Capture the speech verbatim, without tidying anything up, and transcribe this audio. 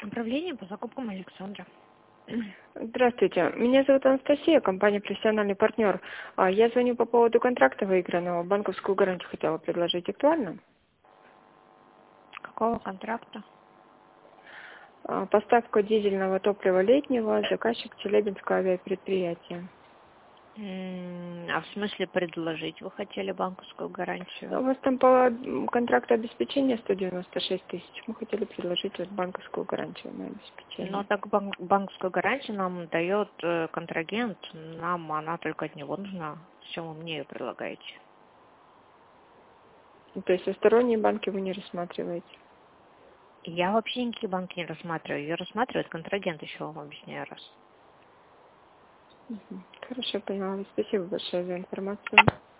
Управление по закупкам Александра. Здравствуйте, меня зовут Анастасия, компания «Профессиональный партнер». А, Я звоню по поводу контракта выигранного. Банковскую гарантию хотела предложить. Актуально? Какого контракта? А, Поставка дизельного топлива летнего, заказчик Челябинское авиапредприятие. М, А в смысле предложить? Вы хотели банковскую гарантию? У вас там по м, контракту обеспечения сто девяносто шесть тысяч. Мы хотели предложить вот банковскую гарантию на Но обеспечение. так бан- банковскую гарантию нам дает э, контрагент, нам она только от него нужна. Зачем вы мне ее предлагаете? То есть сторонние банки вы не рассматриваете? Я вообще никакие банки не рассматриваю. Ее рассматривает контрагент, еще вам объясняю раз. Мгм. Хорошо, поняла. Спасибо большое за информацию.